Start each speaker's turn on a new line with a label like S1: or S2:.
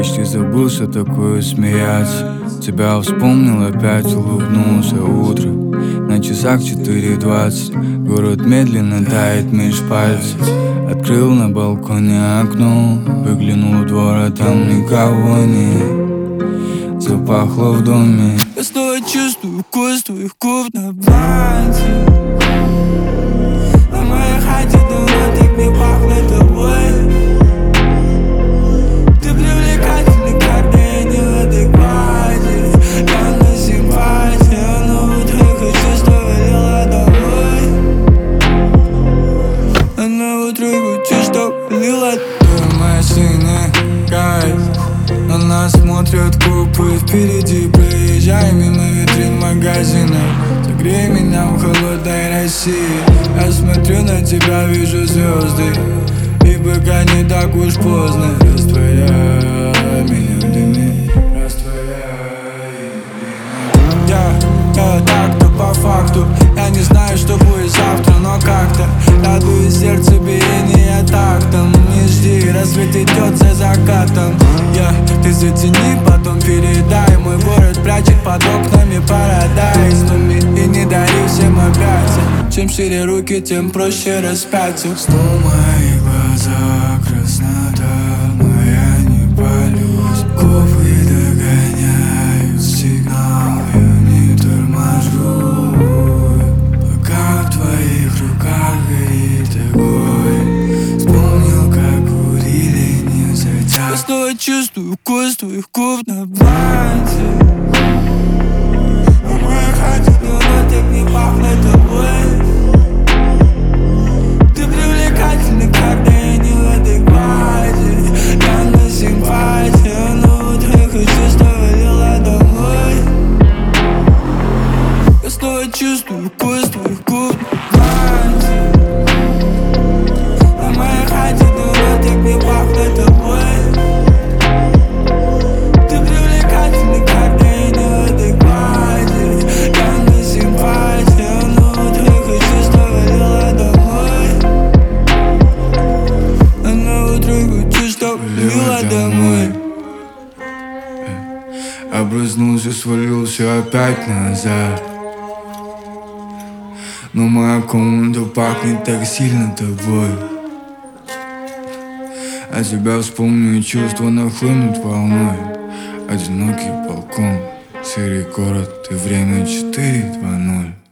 S1: почти забыл, что такое смеяться. Тебя вспомнил, опять улыбнулся утро. На часах 4:20. Город медленно тает меж пальцев. Открыл на балконе окно, выглянул в двор, а там никого нет. Запахло в доме.
S2: Я снова чувствую вкус твоих губ на банте. На моей хате давно так не пахло тобой. Ты привлекательный, когда я не в адеквате. Я на симпатии, но вот только чувство валило домой. Она вот руку чувство валила. Ты моя синяя кайф. На нас смотрят копы впереди. Проезжай мимо витрин магазина. Согрей меня в холодной России. Я смотрю на тебя, вижу звезды. И пока не так уж поздно. Растворяй меня в дыме. Я так-то по факту. Я не знаю, что будет завтра, но как-то радует сердце биение тактом. Не жди, рассвет идет за закатом. Ты затяни, потом передай. Мой город прячет под окнами парадайз. И не дари всем опять. Чем шире руки, тем проще распяться.
S1: Снова в моих глазах краснота, но я не палюсь. Копы догоняют сигнал, я не торможу. Пока в твоих руках горит огонь. Вспомнил, как курили нельзя.
S2: Я снова чувствую вкус твоих губ на банте. На моей хате давно так не пахло тобой. Ты привлекательный, когда я не в адеквате. Я на симпатии, но вот только чувство валило домой. Я снова чувствую вкус твоих губ на банте. На моей хате давно так не пахло тобой.
S1: Обрызнулся, свалился опять назад. Но моя комната пахнет так сильно тобой. А тебя вспомню, и чувства нахлынут волной. Одинокий балкон, серый город и время 4:00.